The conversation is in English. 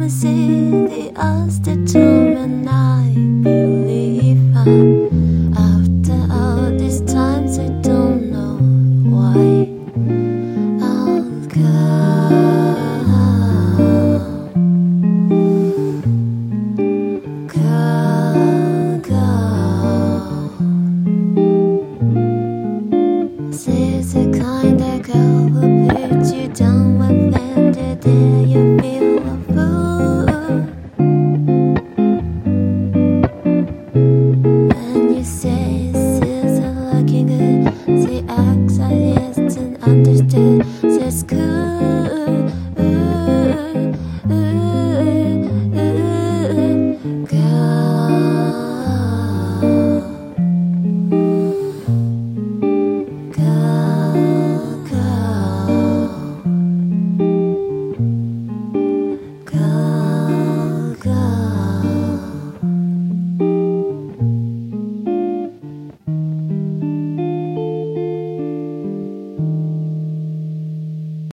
promising the us the truth, and I believe after all these times I don't know why I'll go. She's the kind of girl who puts you down when the day you feel a fool. And you say she's looking good, she acts like yes and understood. She's cool.